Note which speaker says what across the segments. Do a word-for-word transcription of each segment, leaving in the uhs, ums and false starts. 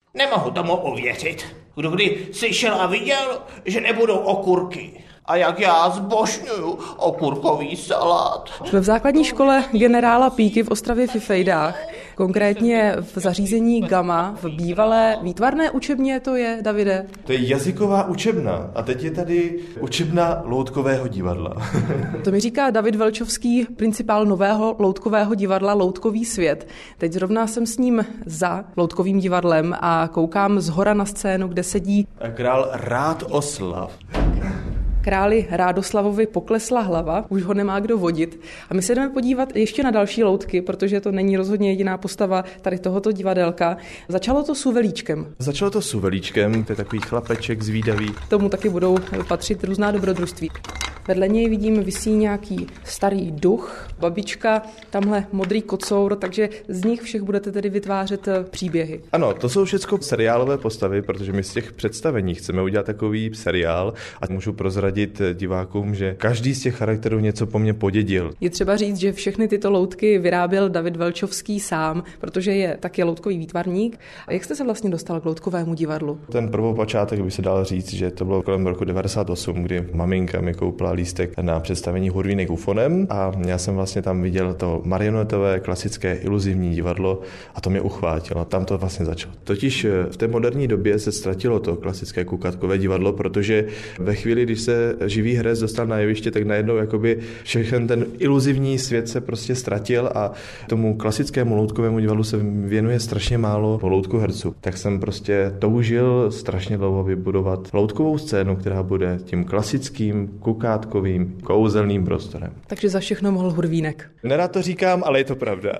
Speaker 1: Nemohu tomu uvěřit. Kdo kdy slyšel a viděl, že nebudou okurky. A jak já zbožňuju okurkový salát.
Speaker 2: Jsme v základní škole generála Píky v Ostravě Fifejdách, konkrétně v zařízení Gamma, v bývalé výtvarné učebně to je, Davide?
Speaker 3: To je jazyková učebna a teď je tady učebna loutkového divadla.
Speaker 2: To mi říká David Velčovský, principál nového loutkového divadla Loutkový svět. Teď zrovna jsem s ním za loutkovým divadlem a koukám zhora na scénu, kde sedí
Speaker 3: král Rádoslav.
Speaker 2: Králi Rádoslavovi poklesla hlava, už ho nemá kdo vodit. A my se jdeme podívat ještě na další loutky, protože to není rozhodně jediná postava tady tohoto divadelka. Začalo to Suvelíčkem.
Speaker 3: Začalo to Suvelíčkem, to je takový chlapeček zvídavý.
Speaker 2: Tomu taky budou patřit různá dobrodružství. Vedle něj vidím visí nějaký starý duch, babička, tamhle modrý kocour, takže z nich všech budete tedy vytvářet příběhy.
Speaker 3: Ano, to jsou všechno seriálové postavy, protože my z těch představení chceme udělat takový seriál a můžu prozradit divákům, že každý z těch charakterů něco po mně podědil.
Speaker 2: Je třeba říct, že všechny tyto loutky vyráběl David Velčovský sám, protože je taky loutkový výtvarník. A jak jste se vlastně dostal k loutkovému divadlu?
Speaker 3: Ten prvopočátek by se dal říct, že to bylo kolem roku devadesát osm, kdy maminka mi koupila lístek na představení Hurvínek ufonem a já jsem vlastně tam viděl to marionetové, klasické, iluzivní divadlo a to mě uchvátilo. Tam to vlastně začalo. Totiž v té moderní době se ztratilo to klasické kukatkové divadlo, protože ve chvíli, když se živý herec dostal na jeviště, tak najednou jakoby všechen ten iluzivní svět se prostě ztratil a tomu klasickému loutkovému divadlu se věnuje strašně málo loutku herců. Tak jsem prostě toužil strašně dlouho vybudovat loutkovou scénu, která bude tím klasickým kukátkovým kouzelným prostorem.
Speaker 2: Takže za všechno mohl Hurvínek.
Speaker 3: Nerad to říkám, ale je to pravda.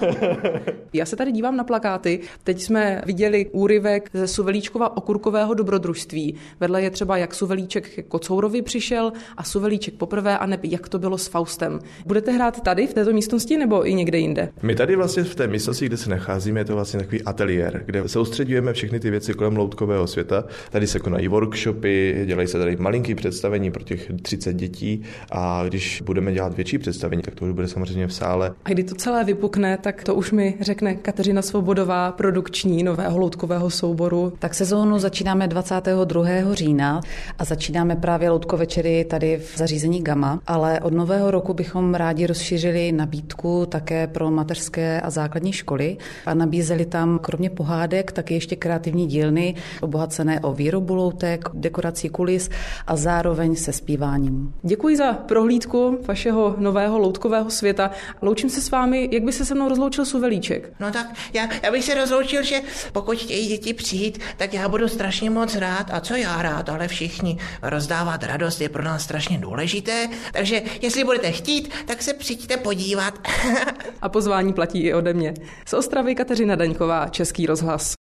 Speaker 2: Já se tady dívám na plakáty. Teď jsme viděli úryvek ze Suvelíčkova okurkového dobrodružství. Vedle je třeba, jak Suvelíček ke Kocourovi přišel a Suvelíček poprvé, a neby jak to bylo s Faustem. Budete hrát tady v této místnosti nebo i někde jinde?
Speaker 3: My tady vlastně v té místnosti, kde se nacházíme, je to vlastně takový ateliér, kde soustředujeme všechny ty věci kolem loutkového světa. Tady se konají workshopy, dělají se tady malinký představení pro těch třicet dětí a když budeme dělat větší představení, tak to už bude samozřejmě v sále.
Speaker 2: A kdy to celé vypukne, tak to už mi řekne Kateřina Svobodová, produkční nového loutkového souboru.
Speaker 4: Tak sezónu začínáme dvacátého druhého října a začínáme právě loutkovečery tady v zařízení Gamma, ale od nového roku bychom rádi rozšířili nabídku také pro mateřské a základní školy a nabízeli tam kromě pohádek taky ještě kreativní dílny, obohacené o výrobu loutek, dekorací kulis a zároveň se zpíváním.
Speaker 2: Děkuji za prohlídku vašeho nového loutkového světa. Loučím se s vámi, jak by se se mnou rozloučil Suvelíček.
Speaker 1: No tak já, já bych se rozloučil, že pokud chtějí děti přijít, tak já budu strašně moc rád. A co já rád, ale všichni rozdávat radost je pro nás strašně důležité. Takže jestli budete chtít, tak se přijďte podívat.
Speaker 2: A pozvání platí i ode mě. Z Ostravy Kateřina Daňková, Český rozhlas.